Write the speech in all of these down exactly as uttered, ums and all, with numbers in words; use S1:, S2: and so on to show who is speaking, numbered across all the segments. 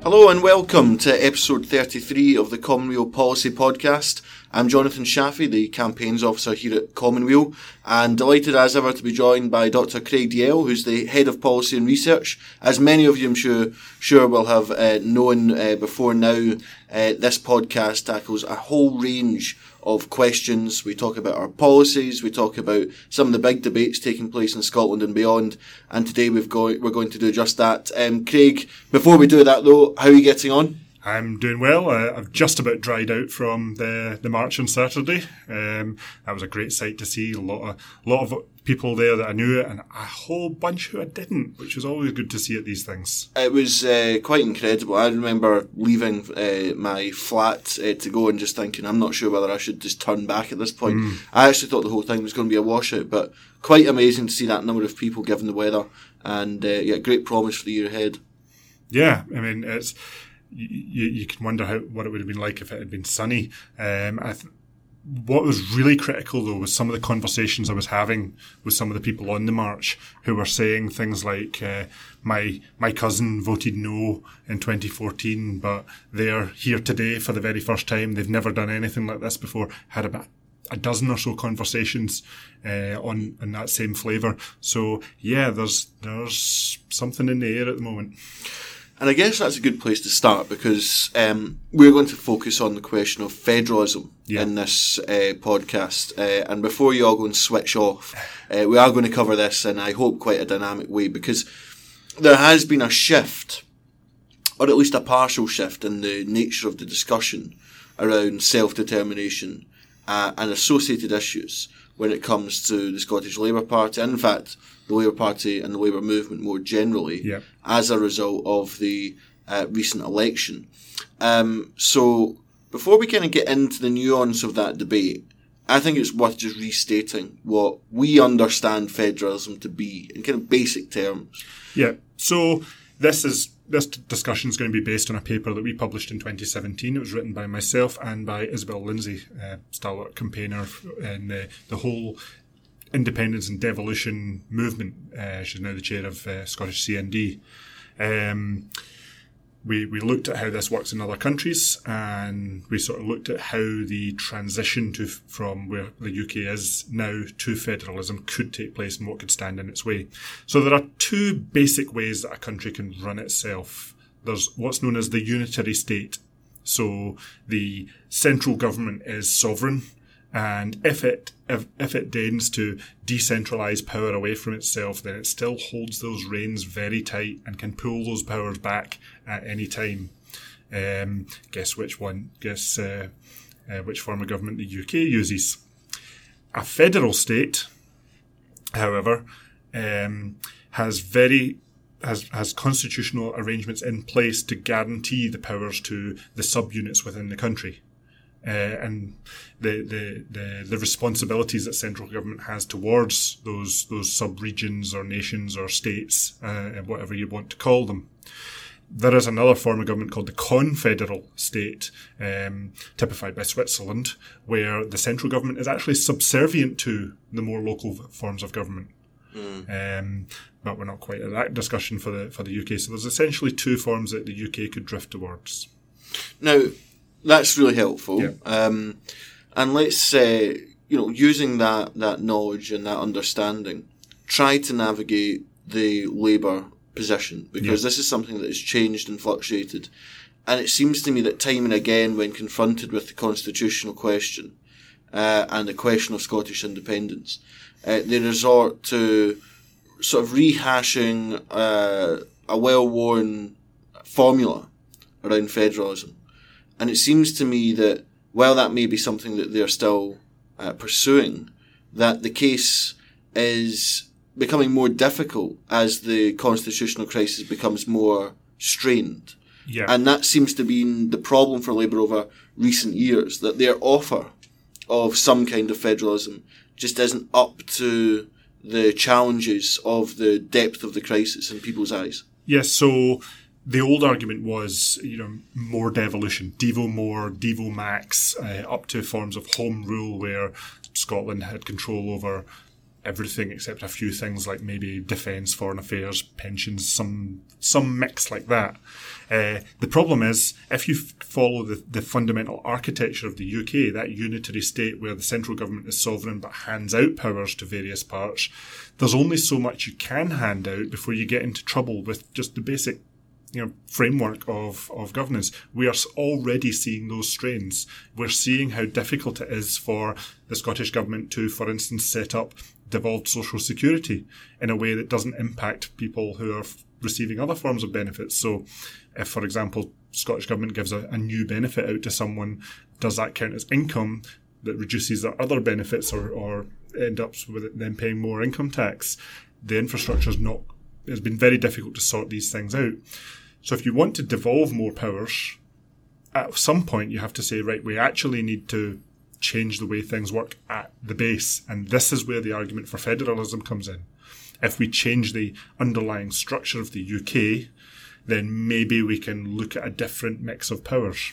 S1: Hello and welcome to episode thirty-three of the Commonweal Policy Podcast. I'm Jonathan Shaffey, the Campaigns Officer here at Commonweal, and delighted as ever to be joined by Doctor Craig Dalziel, who's the Head of Policy and Research. As many of you, I'm sure, sure will have uh, known uh, before now, uh, this podcast tackles a whole range of questions. We talk about our policies, we talk about some of the big debates taking place in Scotland and beyond, and today we've go- we're going to do just that. Um, Craig, before we do that though, how are you getting on?
S2: I'm doing well. Uh, I've just about dried out from the, the march on Saturday. Um, that was a great sight to see. A lot of, lot of people there that I knew and a whole bunch who I didn't, which was always good to see at these things.
S1: It was uh, quite incredible. I remember leaving uh, my flat uh, to go and just thinking, I'm not sure whether I should just turn back at this point. Mm. I actually thought the whole thing was going to be a washout, but quite amazing to see that number of people given the weather, and uh, yeah, great promise for the year ahead.
S2: Yeah, I mean, it's... You, you can wonder how what it would have been like if it had been sunny. Um, I th- what was really critical, though, was some of the conversations I was having with some of the people on the march who were saying things like, uh, my my cousin voted no in twenty fourteen, but they're here today for the very first time. They've never done anything like this before. Had about a dozen or so conversations uh, on, on that same flavour. So, yeah, there's there's something in the air at the moment.
S1: And I guess that's a good place to start because um, we're going to focus on the question of federalism yeah. in this uh, podcast. Uh, and before you all go and switch off, uh, we are going to cover this in, I hope, quite a dynamic way, because there has been a shift, or at least a partial shift, in the nature of the discussion around self-determination uh, and associated issues when it comes to the Scottish Labour Party, and in fact the Labour Party and the Labour movement more generally,
S2: yeah.
S1: as a result of the uh, recent election. Um, so before we kind of get into the nuance of that debate, I think it's worth just restating what we understand federalism to be in kind of basic terms.
S2: Yeah, so this is this discussion is going to be based on a paper that we published in twenty seventeen. It was written by myself and by Isabel Lindsay, uh, stalwart campaigner in uh, the whole independence and devolution movement. Uh, she's now the chair of uh, Scottish C N D. Um, we we looked at how this works in other countries, and we sort of looked at how the transition to from where the U K is now to federalism could take place and what could stand in its way. So there are two basic ways that a country can run itself. There's what's known as the unitary state. So the central government is sovereign, and if it if, if it deigns to decentralise power away from itself, then it still holds those reins very tight and can pull those powers back at any time. Um, guess which one? Guess uh, uh, which form of government the U K uses. A federal state, however, um, has very has has constitutional arrangements in place to guarantee the powers to the subunits within the country. Uh, and the, the, the, the responsibilities that central government has towards those those sub-regions or nations or states, uh, whatever you want to call them. There is another form of government called the confederal state, um, typified by Switzerland, where the central government is actually subservient to the more local forms of government. Mm. Um, but we're not quite at that discussion for the for the U K. So there's essentially two forms that the U K could drift towards.
S1: Now, that's really helpful.
S2: Yeah.
S1: Um, and let's, uh, you know, using that, that knowledge and that understanding, try to navigate the Labour position, because yeah. this is something that has changed and fluctuated. And it seems to me that time and again, when confronted with the constitutional question uh, and the question of Scottish independence, uh, they resort to sort of rehashing uh, a well-worn formula around federalism. And it seems to me that while that may be something that they're still uh, pursuing, that the case is becoming more difficult as the constitutional crisis becomes more strained.
S2: Yeah.
S1: And that seems to be the problem for Labour over recent years, that their offer of some kind of federalism just isn't up to the challenges of the depth of the crisis in people's eyes.
S2: Yes, so the old argument was, you know, more devolution, Devo more, Devo max, uh, up to forms of home rule where Scotland had control over everything except a few things like maybe defence, foreign affairs, pensions, some some mix like that. Uh, the problem is, if you f- follow the, the fundamental architecture of the U K, that unitary state where the central government is sovereign but hands out powers to various parts, there's only so much you can hand out before you get into trouble with just the basic, you know, framework of, of governance. We are already seeing those strains. We're seeing how difficult it is for the Scottish Government to, for instance, set up devolved social security in a way that doesn't impact people who are f- receiving other forms of benefits. So if, for example, Scottish Government gives a, a new benefit out to someone, does that count as income that reduces their other benefits or, or end up with them paying more income tax? The infrastructure is not, it's been very difficult to sort these things out. So if you want to devolve more powers, at some point you have to say, right, we actually need to change the way things work at the base. And this is where the argument for federalism comes in. If we change the underlying structure of the U K, then maybe we can look at a different mix of powers.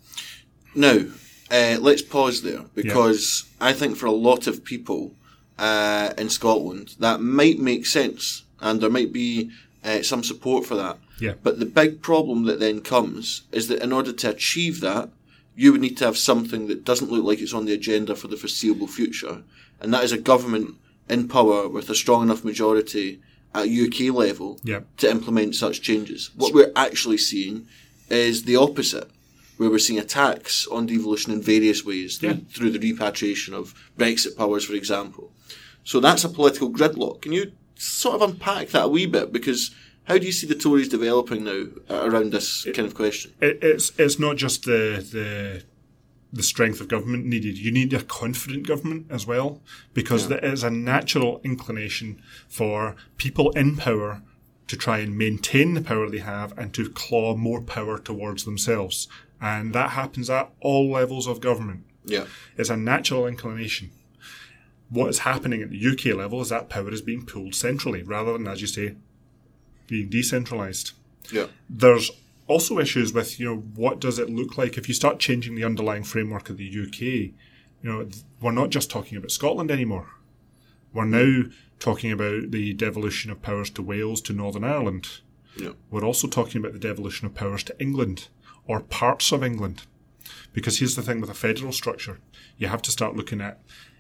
S1: Now, uh, let's pause there, because yeah. I think for a lot of people uh, in Scotland, that might make sense, and there might be uh, some support for that.
S2: Yeah.
S1: But the big problem that then comes is that in order to achieve that, you would need to have something that doesn't look like it's on the agenda for the foreseeable future, and that is a government in power with a strong enough majority at U K level
S2: yeah.
S1: to implement such changes. What we're actually seeing is the opposite, where we're seeing attacks on devolution in various ways,
S2: yeah.
S1: through, through the repatriation of Brexit powers, for example. So that's a political gridlock. Can you sort of unpack that a wee bit? Because how do you see the Tories developing now around this
S2: it,
S1: kind of question?
S2: It, it's it's not just the the the strength of government needed. You need a confident government as well, because yeah. there is a natural inclination for people in power to try and maintain the power they have and to claw more power towards themselves. And that happens at all levels of government.
S1: Yeah.
S2: It's a natural inclination. What is happening at the U K level is that power is being pulled centrally rather than, as you say, being decentralised.
S1: Yeah.
S2: There's also issues with, you know, what does it look like if you start changing the underlying framework of the U K? You know, we're not just talking about Scotland anymore. We're now talking about the devolution of powers to Wales, to Northern Ireland.
S1: Yeah.
S2: We're also talking about the devolution of powers to England or parts of England. Because here's the thing with a federal structure. You have to start looking at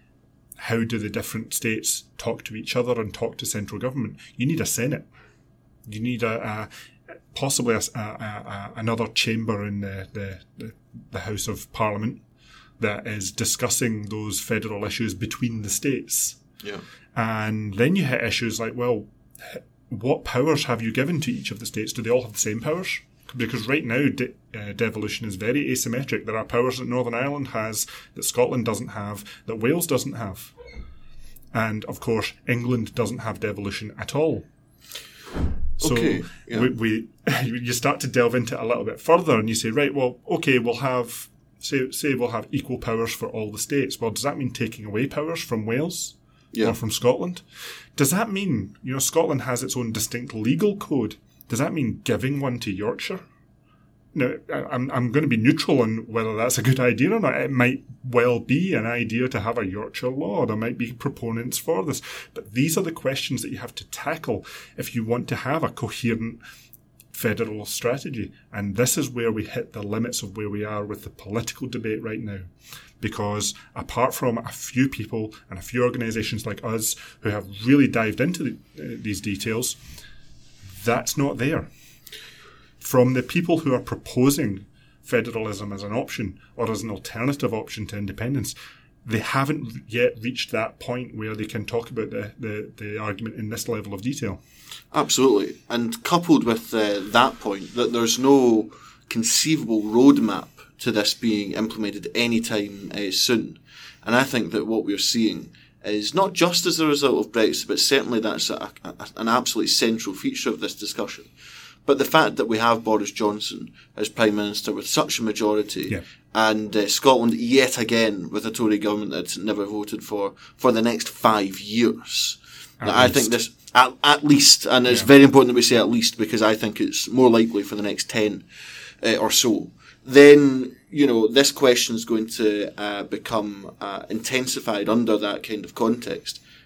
S2: how do the different states talk to each other and talk to central government. You need a Senate. You need a, a possibly a, a, a, another chamber in the, the, the, the House of Parliament that is discussing those federal issues between the states.
S1: Yeah.
S2: And then you hit issues like, well, what powers have you given to each of the states? Do they all have the same powers? Because right now, de- uh, devolution is very asymmetric. There are powers that Northern Ireland has that Scotland doesn't have, that Wales doesn't have. And, of course, England doesn't have devolution at all. So
S1: okay, yeah.
S2: we, we you start to delve into it a little bit further and you say, right, well, okay, we'll have, say, say we'll have equal powers for all the states. Well, does that mean taking away powers from Wales?
S1: Yeah.
S2: Or from Scotland? Does that mean, you know, Scotland has its own distinct legal code? Does that mean giving one to Yorkshire? Now, I'm I'm going to be neutral on whether that's a good idea or not. It might well be an idea to have a Yorkshire law. There might be proponents for this. But these are the questions that you have to tackle if you want to have a coherent federal strategy. And this is where we hit the limits of where we are with the political debate right now. Because apart from a few people and a few organisations like us who have really dived into the, uh, these details, that's not there. From the people who are proposing federalism as an option or as an alternative option to independence, they haven't yet reached that point where they can talk about the, the, the argument in this level of detail.
S1: Absolutely. And coupled with uh, that point, that there's no conceivable roadmap to this being implemented anytime uh, soon. And I think that what we're seeing is not just as a result of Brexit, but certainly that's a, a, an absolutely central feature of this discussion. But the fact that we have Boris Johnson as Prime Minister with such a majority,
S2: yeah.
S1: and uh, Scotland yet again with a Tory government that's never voted for for the next five years. I think this, at, at least, and it's yeah. very important that we say at least, because I think it's more likely for the next ten uh, or so. Then, you know, this question is going to uh, become uh, intensified under that kind of context,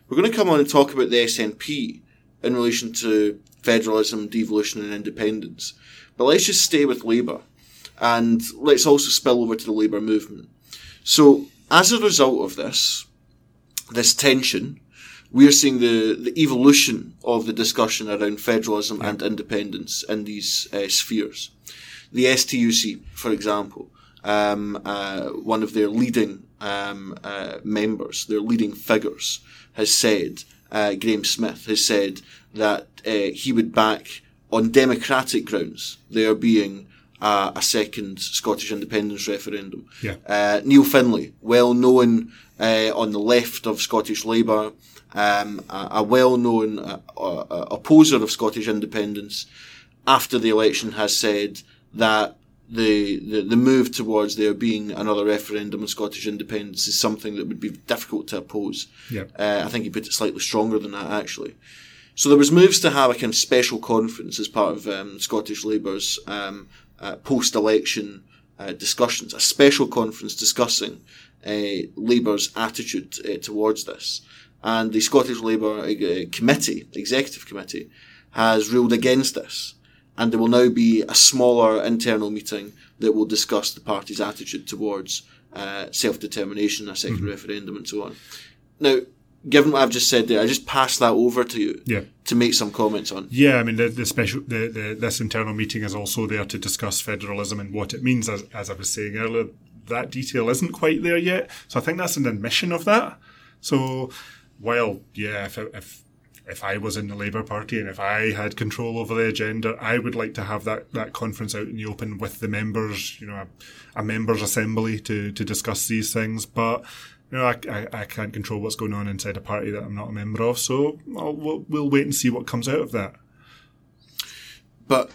S1: We're going to come on and talk about the S N P in relation to federalism, devolution and independence. But let's just stay with Labour, and let's also spill over to the Labour movement. So, as a result of this, this tension, we are seeing the, the evolution of the discussion around federalism and independence in these uh, spheres. The S T U C, for example, um, uh, one of their leading um, uh, members, their leading figures, has said, uh, Graham Smith has said that uh, he would back, on democratic grounds, there being uh, a second Scottish independence referendum.
S2: Yeah.
S1: Uh, Neil Findlay, well known uh, on the left of Scottish Labour, um, a, a well-known uh, uh, opposer of Scottish independence, after the election has said that the, the, the move towards there being another referendum on Scottish independence is something that would be difficult to oppose.
S2: Yeah.
S1: Uh, I think he put it slightly stronger than that, actually. So there was moves to have a kind of special conference as part of um, Scottish Labour's um, uh, post-election uh, discussions, a special conference discussing uh, Labour's attitude uh, towards this. And the Scottish Labour uh, Committee, Executive Committee, has ruled against this. And there will now be a smaller internal meeting that will discuss the party's attitude towards uh, self-determination, a second mm-hmm. referendum, and so on. Now, given what I've just said there, I just pass that over to you
S2: yeah.
S1: to make some comments on.
S2: Yeah, I mean, the, the special, the, the, this internal meeting is also there to discuss federalism and what it means. As, as I was saying earlier, that detail isn't quite there yet. So I think that's an admission of that. So while, yeah, if if if I was in the Labour Party and if I had control over the agenda, I would like to have that, that conference out in the open with the members, you know, a, a members' assembly to, to discuss these things. But, you know, I, I, I can't control what's going on inside a party that I'm not a member of. So I'll, we'll, we'll wait and see what comes out of that.
S1: But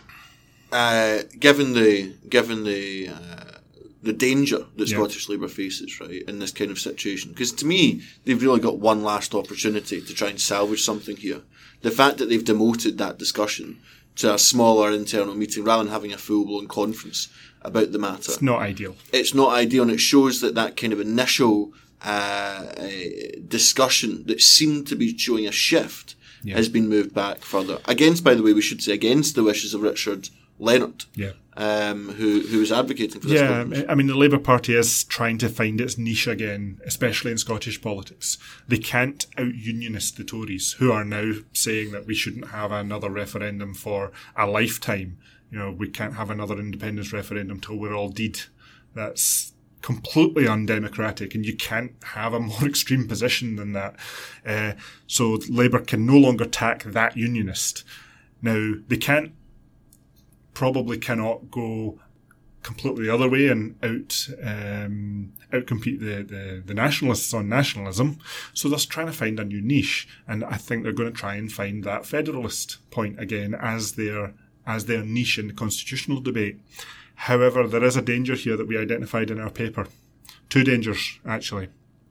S1: uh, given the given the uh, the danger that
S2: yeah.
S1: Scottish Labour faces, right, in this kind of situation, because to me they've really got one last opportunity to try and salvage something here. The fact that they've demoted that discussion to a smaller internal meeting rather than having a full-blown conference about the matter.
S2: It's not ideal.
S1: It's not ideal, and it shows that that kind of initial uh, uh, discussion that seemed to be showing a shift yeah. has been moved back further. Against, by the way, we should say, against the wishes of Richard Leonard,
S2: yeah.
S1: um, who who is advocating for this.
S2: Yeah,
S1: conference.
S2: I mean, the Labour Party is trying to find its niche again, especially in Scottish politics. They can't out-unionist the Tories, who are now saying that we shouldn't have another referendum for a lifetime. You know, we can't have another independence referendum till we're all dead. That's completely undemocratic, and you can't have a more extreme position than that. Uh, so Labour can no longer tack that unionist. Now, they can't, probably cannot go completely the other way and out um, outcompete the, the, the nationalists on nationalism. So they're trying to find a new niche, and I think they're going to try and find that federalist point again as their as their niche in the constitutional debate. However, there is a danger here that we identified in our paper. Two dangers, actually.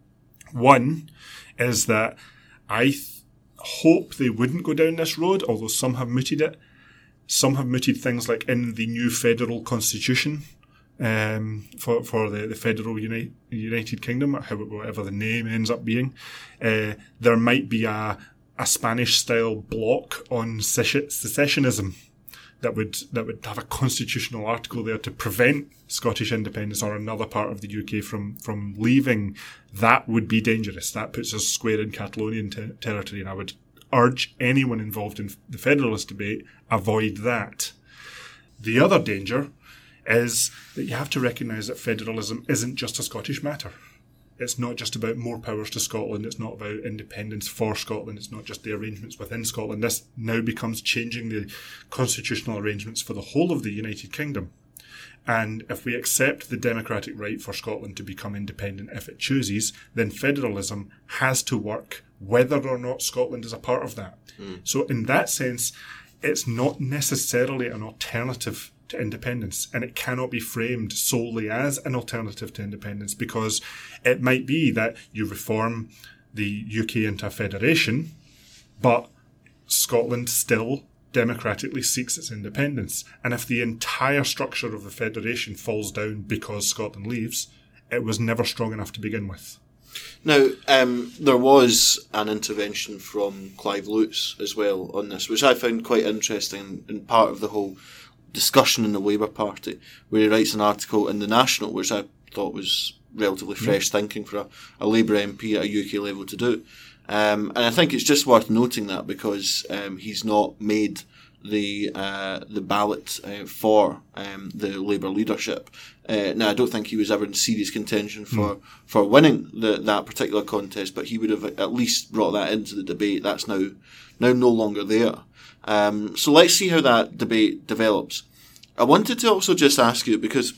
S2: One is that I th- hope they wouldn't go down this road, although some have mooted it. Some have mooted things like in the new federal constitution um, for for the, the federal Uni- United Kingdom, or whatever the name ends up being. Uh, there might be a, a Spanish-style block on secessionism that would that would have a constitutional article there to prevent Scottish independence or another part of the U K from, from leaving. That would be dangerous. That puts us square in Catalonian te- territory, and I would urge anyone involved in the federalist debate, avoid that. The other danger is that you have to recognise that federalism isn't just a Scottish matter. It's not just about more powers to Scotland. It's not about independence for Scotland. It's not just the arrangements within Scotland. This now becomes changing the constitutional arrangements for the whole of the United Kingdom. And if we accept the democratic right for Scotland to become independent if it chooses, then federalism has to work whether or not Scotland is a part of that. Mm. So in that sense, it's not necessarily an alternative to independence, and it cannot be framed solely as an alternative to independence, because it might be that you reform the U K into a federation, but Scotland still democratically seeks its independence. And if the entire structure of the federation falls down because Scotland leaves, it was never strong enough to begin with.
S1: Now, um, there was an intervention from Clive Lewis as well on this, which I found quite interesting and part of the whole discussion in the Labour Party, where he writes an article in The National, which I thought was relatively fresh mm. thinking for a, a Labour M P at a U K level to do. Um, and I think it's just worth noting that because um, he's not made the uh, the ballot uh, for um, the Labour leadership. Uh, now, I don't think he was ever in serious contention for, mm. for winning the, that particular contest, but he would have at least brought that into the debate. That's now now no longer there. Um, so let's see how that debate develops. I wanted to also just ask you, because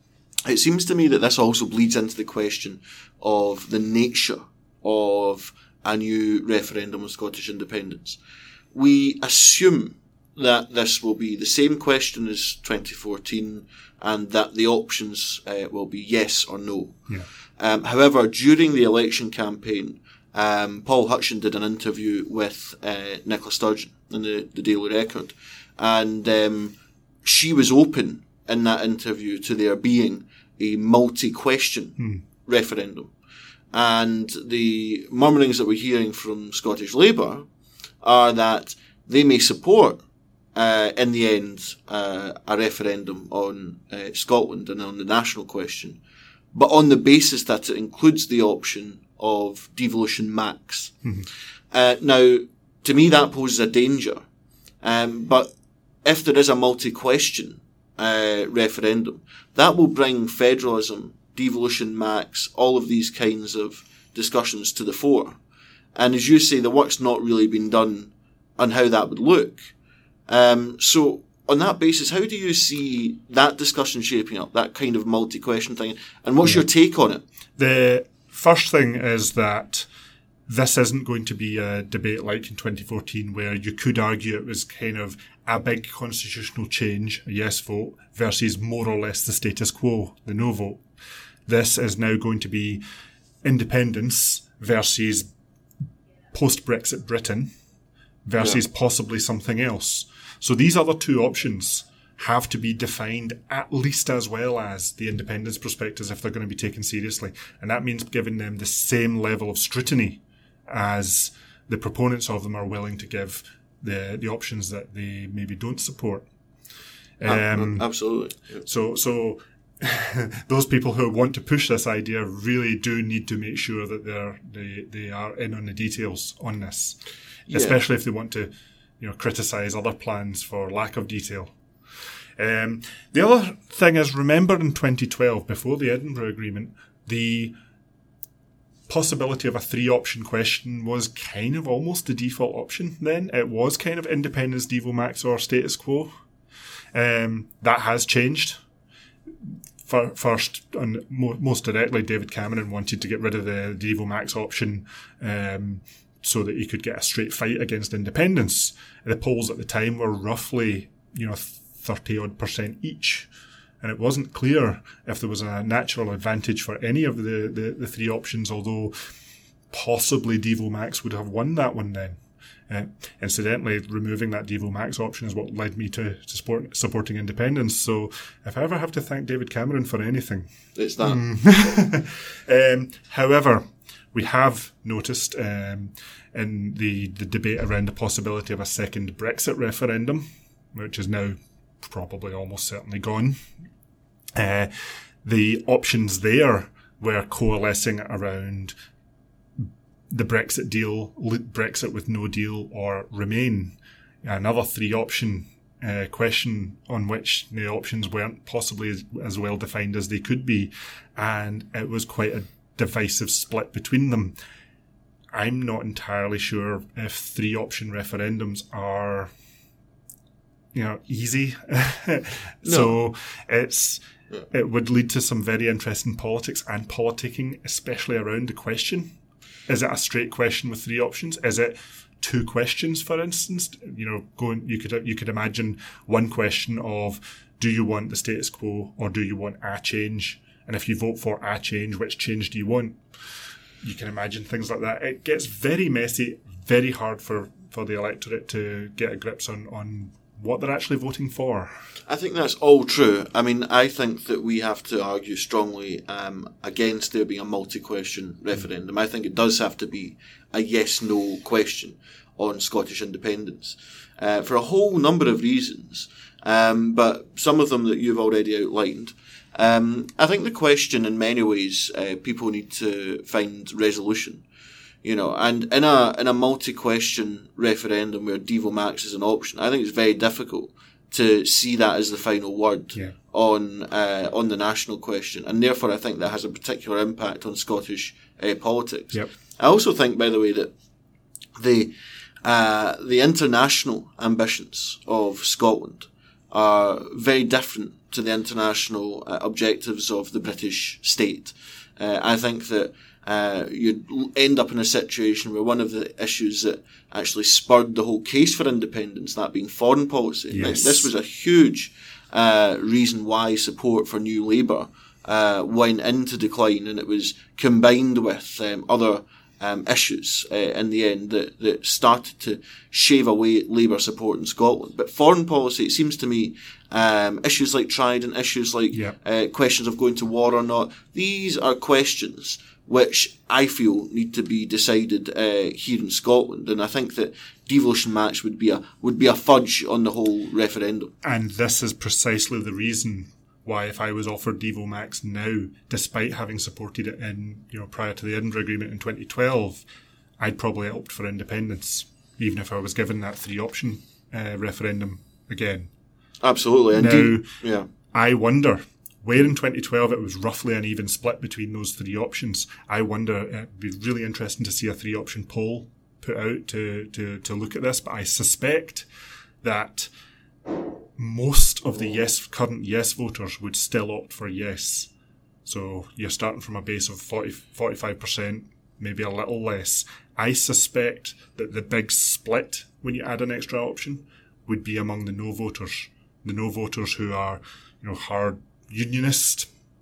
S1: it seems to me that this also bleeds into the question of the nature of a new referendum on Scottish independence. We assume that this will be the same question as twenty fourteen and that the options uh, will be yes or no.
S2: Yeah.
S1: Um, however, during the election campaign, um, Paul Hutchin did an interview with uh, Nicola Sturgeon in the, the Daily Record, and um, she was open in that interview to there being a multi-question
S2: hmm.
S1: referendum. And the murmurings that we're hearing from Scottish Labour are that they may support, uh, in the end, uh, a referendum on uh, Scotland and on the national question, but on the basis that it includes the option of devolution max.
S2: Mm-hmm.
S1: Uh, now, to me, that poses a danger. Um, but if there is a multi-question uh, referendum, that will bring federalism, devolution max, all of these kinds of discussions to the fore. And as you say, the work's not really been done on how that would look. Um, so on that basis, how do you see that discussion shaping up, that kind of multi-question thing? And what's yeah. your take on it?
S2: The first thing is that this isn't going to be a debate like in twenty fourteen where you could argue it was kind of a big constitutional change, a yes vote, versus more or less the status quo, the no vote. This is now going to be independence versus post-Brexit Britain versus yeah. possibly something else. So these other two options have to be defined at least as well as the independence prospectus if they're going to be taken seriously. And that means giving them the same level of scrutiny as the proponents of them are willing to give the, the options that they maybe don't support.
S1: Um, Absolutely. Yeah.
S2: So, so those people who want to push this idea really do need to make sure that they're, they, they are in on the details on this, yeah. especially if they want to, you know, criticise other plans for lack of detail. Um, the other thing is, remember in twenty twelve, before the Edinburgh Agreement, the possibility of a three-option question was kind of almost the default option then. It was kind of independence, devo max, or status quo. Um, that has changed. For, first, and mo- most directly, David Cameron wanted to get rid of the devo max option um, so that he could get a straight fight against independence. The polls at the time were roughly, you know, thirty odd percent each. And it wasn't clear if there was a natural advantage for any of the, the, the three options, although possibly Devo Max would have won that one then. Uh, incidentally, removing that Devo Max option is what led me to, to support, supporting independence. So if I ever have to thank David Cameron for anything,
S1: it's that.
S2: Mm. um, however, we have noticed um, in the, the debate around the possibility of a second Brexit referendum, which is now probably almost certainly gone. Uh, the options there were coalescing around the Brexit deal, Brexit with no deal, or Remain. Another three-option uh, question on which the options weren't possibly as, as well defined as they could be, and it was quite a divisive split between them. I'm not entirely sure if three-option referendums are, you know, easy.
S1: No.
S2: So it's yeah. it would lead to some very interesting politics and politicking, especially around the question. Is it a straight question with three options? Is it two questions, for instance? You know, going you could you could imagine one question of, do you want the status quo or do you want a change? And if you vote for a change, which change do you want? You can imagine things like that. It gets very messy, very hard for, for the electorate to get a grips on, on what they're actually voting for.
S1: I think that's all true. I mean, I think that we have to argue strongly um, against there being a multi-question referendum. I think it does have to be a yes-no question on Scottish independence uh, for a whole number of reasons, um, but some of them that you've already outlined. Um, I think the question, in many ways, uh, people need to find resolution. You know, and in a in a multi-question referendum where Devo Max is an option, I think it's very difficult to see that as the final word
S2: yeah.
S1: on uh, on the national question, and therefore I think that has a particular impact on Scottish uh, politics.
S2: Yep.
S1: I also think, by the way, that the uh, the international ambitions of Scotland are very different to the international uh, objectives of the British state. Uh, I think that Uh, you'd end up in a situation where one of the issues that actually spurred the whole case for independence, that being foreign policy,
S2: yes.
S1: this was a huge uh, reason why support for New Labour uh, went into decline, and it was combined with um, other um, issues uh, in the end that, that started to shave away Labour support in Scotland. But foreign policy, it seems to me, um, issues like Trident, issues like
S2: yeah.
S1: uh, questions of going to war or not, these are questions which I feel need to be decided uh, here in Scotland, and I think that devolution max would be a would be a fudge on the whole referendum.
S2: And this is precisely the reason why, if I was offered Devo Max now, despite having supported it in you know prior to the Edinburgh Agreement in twenty twelve, I'd probably opt for independence, even if I was given that three option uh, referendum again.
S1: Absolutely,
S2: now,
S1: indeed. Yeah,
S2: I wonder. Where in twenty twelve it was roughly an even split between those three options, I wonder, it'd be really interesting to see a three-option poll put out to, to, to look at this, but I suspect that most of the yes current yes voters would still opt for yes. So you're starting from a base of forty, forty-five percent, maybe a little less. I suspect that the big split, when you add an extra option, would be among the no voters. The no voters who are, you know, hard unionist,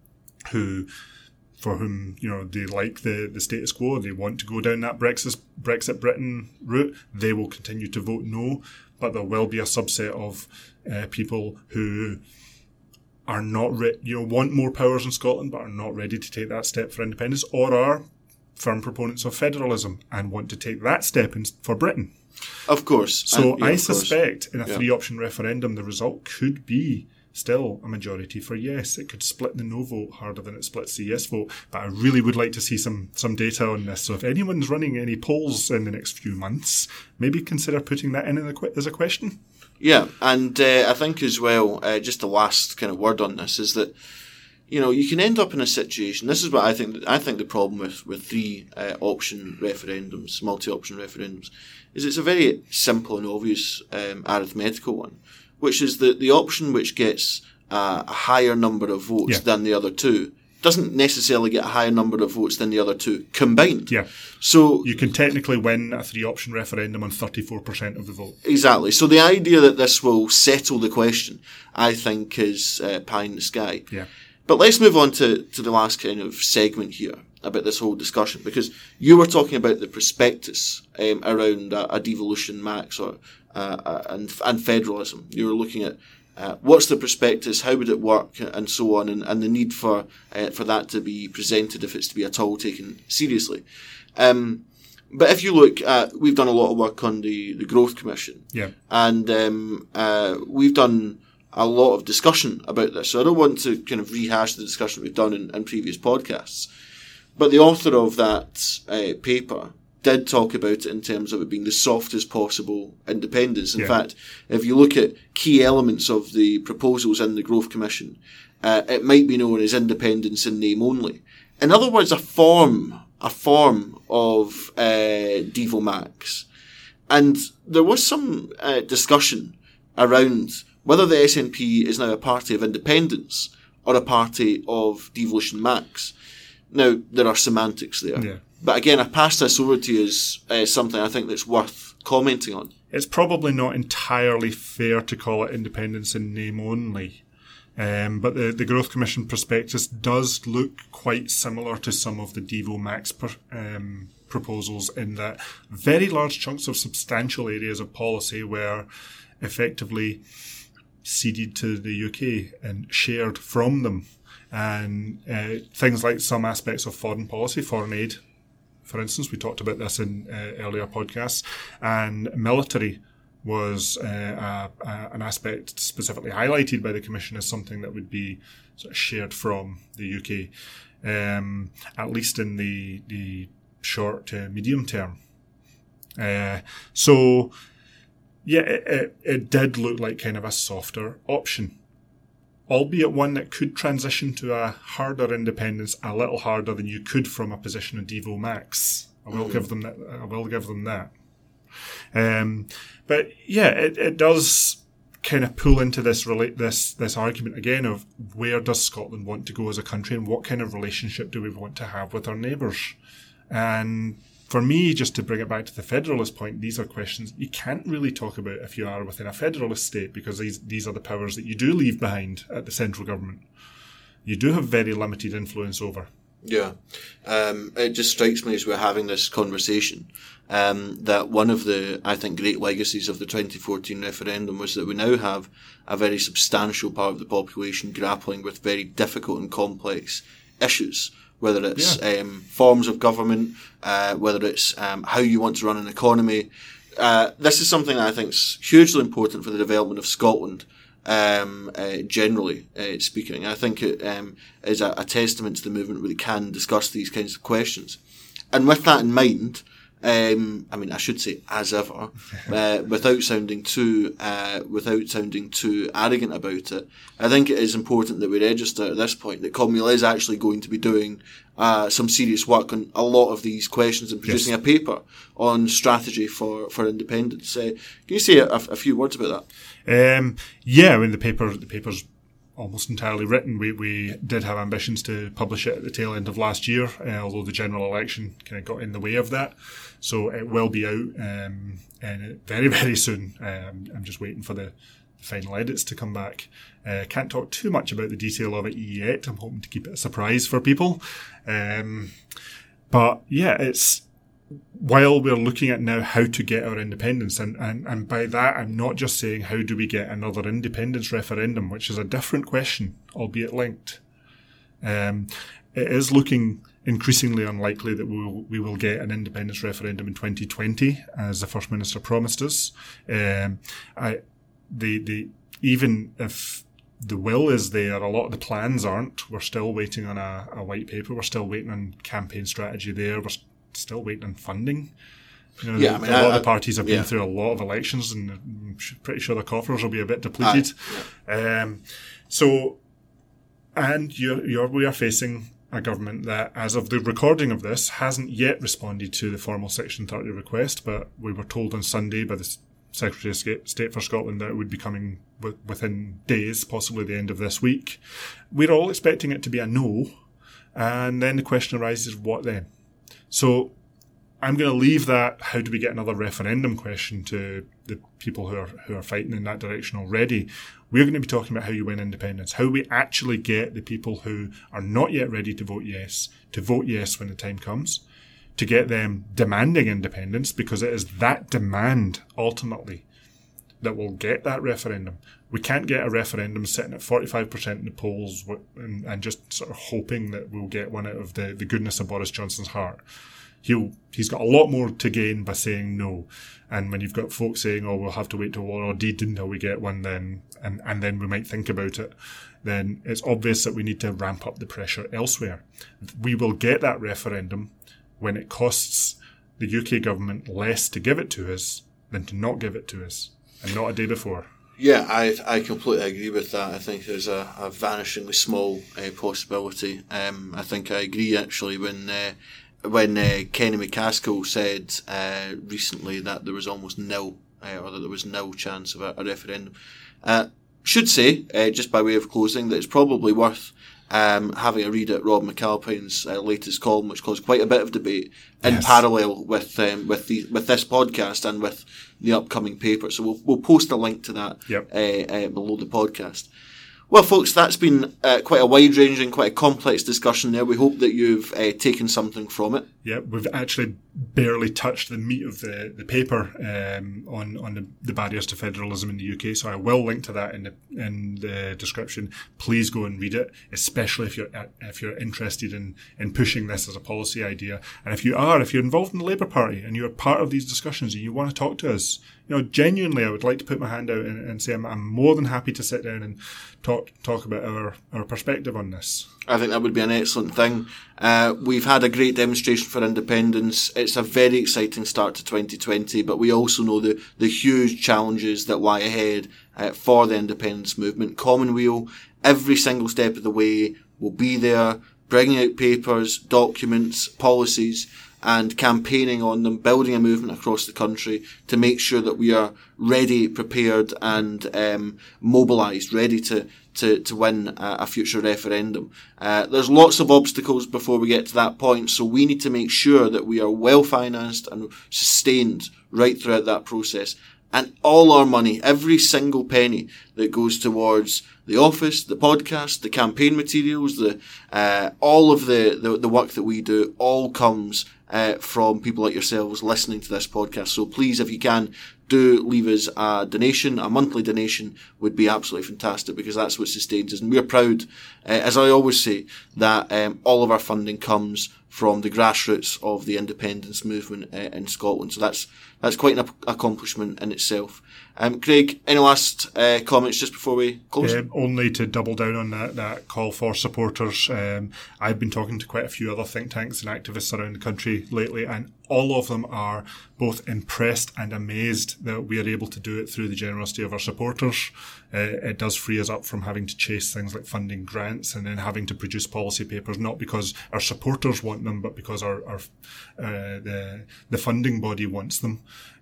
S2: who, for whom, you know, they like the, the status quo, they want to go down that Brexit, Brexit Britain route, they will continue to vote no, but there will be a subset of uh, people who are not, re- you know, want more powers in Scotland, but are not ready to take that step for independence, or are firm proponents of federalism and want to take that step in, for Britain.
S1: Of course.
S2: So
S1: and, yeah,
S2: I
S1: of
S2: suspect
S1: course.
S2: in a
S1: yeah.
S2: three-option referendum, the result could be still a majority for yes. It could split the no vote harder than it splits the yes vote. But I really would like to see some some data on this. So if anyone's running any polls in the next few months, maybe consider putting that in as a question.
S1: Yeah, and uh, I think as well, uh, just the last kind of word on this is that, you know, you can end up in a situation. This is what I think. I think the problem with with three uh, option referendums, multi-option referendums, is it's a very simple and obvious um, arithmetical one, which is that the option which gets uh, a higher number of votes
S2: yeah.
S1: than the other two doesn't necessarily get a higher number of votes than the other two combined.
S2: Yeah.
S1: So
S2: you can technically win a three-option referendum on thirty-four percent of the vote.
S1: Exactly. So the idea that this will settle the question, I think, is uh, pie in the sky.
S2: Yeah.
S1: But let's move on to, to the last kind of segment here about this whole discussion, because you were talking about the prospectus um, around a, a devolution max or uh, uh, and, and federalism. You were looking at uh, what's the prospectus, how would it work, and so on, and, and the need for uh, for that to be presented if it's to be at all taken seriously. Um, but if you look at, we've done a lot of work on the, the Growth Commission,
S2: yeah, and
S1: um, uh, we've done a lot of discussion about this. So I don't want to kind of rehash the discussion we've done in, in previous podcasts. But the author of that uh, paper did talk about it in terms of it being the softest possible independence. In
S2: yeah.
S1: fact, if you look at key elements of the proposals in the Growth Commission, uh, it might be known as independence in name only. In other words, a form, a form of uh, Devo Max. And there was some uh, discussion around whether the S N P is now a party of independence or a party of devolution max. Now, there are semantics there.
S2: Yeah.
S1: But again, I pass this over to you as uh, something I think that's worth commenting on.
S2: It's probably not entirely fair to call it independence in name only. Um, but the, the Growth Commission prospectus does look quite similar to some of the Devo Max per, um, proposals, in that very large chunks of substantial areas of policy where effectively ceded to the U K and shared from them. And uh, things like some aspects of foreign policy, foreign aid, for instance, we talked about this in uh, earlier podcasts, and military was uh, a, a, an aspect specifically highlighted by the Commission as something that would be sort of shared from the U K, um, at least in the, the short to medium term. Uh, so, yeah, it, it, it did look like kind of a softer option, albeit one that could transition to a harder independence, a little harder than you could from a position of Devo Max. I will mm. give them that. I will give them that. Um, but yeah, it, it does kind of pull into this relate this this argument again of where does Scotland want to go as a country and what kind of relationship do we want to have with our neighbours? And for me, just to bring it back to the federalist point, these are questions you can't really talk about if you are within a federalist state, because these these are the powers that you do leave behind at the central government. You do have very limited influence over.
S1: Yeah. Um, it just strikes me as we're having this conversation um, that one of the, I think, great legacies of the twenty fourteen referendum was that we now have a very substantial part of the population grappling with very difficult and complex issues, whether it's yeah. um, forms of government, uh, whether it's um, how you want to run an economy. Uh, this is something that I think is hugely important for the development of Scotland. Um, uh, generally uh, speaking, I think it um, is a, a testament to the movement where we can discuss these kinds of questions. And with that in mind, um, I mean, I should say as ever, uh, without sounding too, uh, without sounding too arrogant about it, I think it is important that we register at this point that Communal is actually going to be doing uh, some serious work on a lot of these questions and producing yes. a paper on strategy for, for independence. Uh, can you say a, a few words about that?
S2: Um, yeah, I mean, the paper, the paper's almost entirely written. We, we did have ambitions to publish it at the tail end of last year, uh, although the general election kind of got in the way of that. So it will be out, um, and very, very soon. Um, I'm just waiting for the final edits to come back. Uh, can't talk too much about the detail of it yet. I'm hoping to keep it a surprise for people. Um, but yeah, it's, while we're looking at now how to get our independence, and, and, and by that I'm not just saying how do we get another independence referendum, which is a different question, albeit linked. Um, it is looking increasingly unlikely that we will, we will get an independence referendum in twenty twenty, as the First Minister promised us. Um, I, the, the, even if the will is there, a lot of the plans aren't. We're still waiting on a, a white paper. We're still waiting on campaign strategy there. We're still waiting on funding. You know,
S1: yeah,
S2: the,
S1: I mean,
S2: a lot
S1: I,
S2: of the parties have
S1: yeah.
S2: been through a lot of elections, and I'm pretty sure their coffers will be a bit depleted. I, yeah. um, so, and you're, you're, we are facing a government that, as of the recording of this, hasn't yet responded to the formal Section thirty request, but we were told on Sunday by the Secretary of State for Scotland that it would be coming w- within days, possibly the end of this week. We're all expecting it to be a no, and then the question arises, what then? So I'm going to leave that how do we get another referendum question to the people who are who are fighting in that direction already. We're going to be talking about how you win independence, how we actually get the people who are not yet ready to vote yes, to vote yes when the time comes, to get them demanding independence, because it is that demand ultimately that will get that referendum. We can't get a referendum sitting at forty-five percent in the polls and, and just sort of hoping that we'll get one out of the, the goodness of Boris Johnson's heart. He'll, he's got a lot more to gain by saying no. And when you've got folks saying, oh, we'll have to wait till war or deed until we get one, then, and, and then we might think about it, then it's obvious that we need to ramp up the pressure elsewhere. We will get that referendum when it costs the U K government less to give it to us than to not give it to us, and not a day before.
S1: Yeah, I I completely agree with that. I think there's a, a vanishingly small uh, possibility. Um, I think I agree actually when uh, when uh, Kenny McCaskill said uh, recently that there was almost nil, uh, or that there was no chance of a, a referendum. Uh, should say, uh, just by way of closing, that it's probably worth um, having a read at Rob McAlpine's uh, latest column, which caused quite a bit of debate in yes. parallel with um, with the with this podcast and with the upcoming paper. So we'll we'll post a link to that
S2: yep.
S1: uh, uh, below the podcast. Well, folks, that's been uh, quite a wide-ranging, quite a complex discussion there. We hope that you've uh, taken something from it.
S2: Yeah, we've actually barely touched the meat of the, the paper um, on on the, the barriers to federalism in the U K. So I will link to that in the in the description. Please go and read it, especially if you're if you're interested in, in pushing this as a policy idea. And if you are, if you're involved in the Labour Party and you're part of these discussions and you want to talk to us, you know, genuinely, I would like to put my hand out and, and say I'm, I'm more than happy to sit down and talk talk about our, our perspective on this.
S1: I think that would be an excellent thing. Uh, we've had a great demonstration for independence. It's a very exciting start to twenty twenty, but we also know the, the huge challenges that lie ahead uh, for the independence movement. Commonweal, every single step of the way, will be there, bringing out papers, documents, policies, and campaigning on them, building a movement across the country to make sure that we are ready, prepared, and um, mobilised, ready to, to, to win a, a future referendum. Uh, there's lots of obstacles before we get to that point, so we need to make sure that we are well financed and sustained right throughout that process. And all our money, every single penny that goes towards the office, the podcast, the campaign materials, the uh, all of the, the, the work that we do, all comes uh, from people like yourselves listening to this podcast. So please, if you can, do leave us a donation. A monthly donation would be absolutely fantastic, because that's what sustains us. And we're proud, uh, as I always say, that um, all of our funding comes from the grassroots of the independence movement uh, in Scotland. So that's that's quite an accomplishment in itself. Um, Craig, any last uh, comments just before we close?
S2: Um, only to double down on that, that call for supporters. Um, I've been talking to quite a few other think tanks and activists around the country lately, and all of them are both impressed and amazed that we are able to do it through the generosity of our supporters. Uh, it does free us up from having to chase things like funding grants and then having to produce policy papers, not because our supporters want them, but because our, our uh, the the funding body wants them.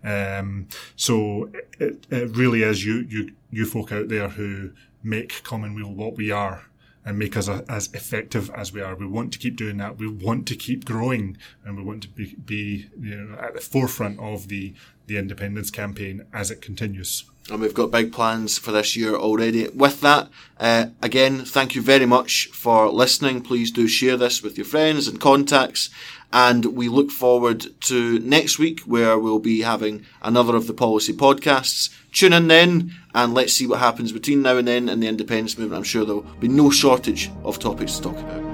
S2: Um, so it, it really is you, you, you folk out there who make Commonweal what we are and make us a, as effective as we are. We want to keep doing that. We want to keep growing, and we want to be, be you know, at the forefront of the, the independence campaign as it continues.
S1: And we've got big plans for this year already. With that, uh, again, thank you very much for listening. Please do share this with your friends and contacts. And we look forward to next week, where we'll be having another of the policy podcasts. Tune in then, and let's see what happens between now and then in the independence movement. I'm sure there'll be no shortage of topics to talk about.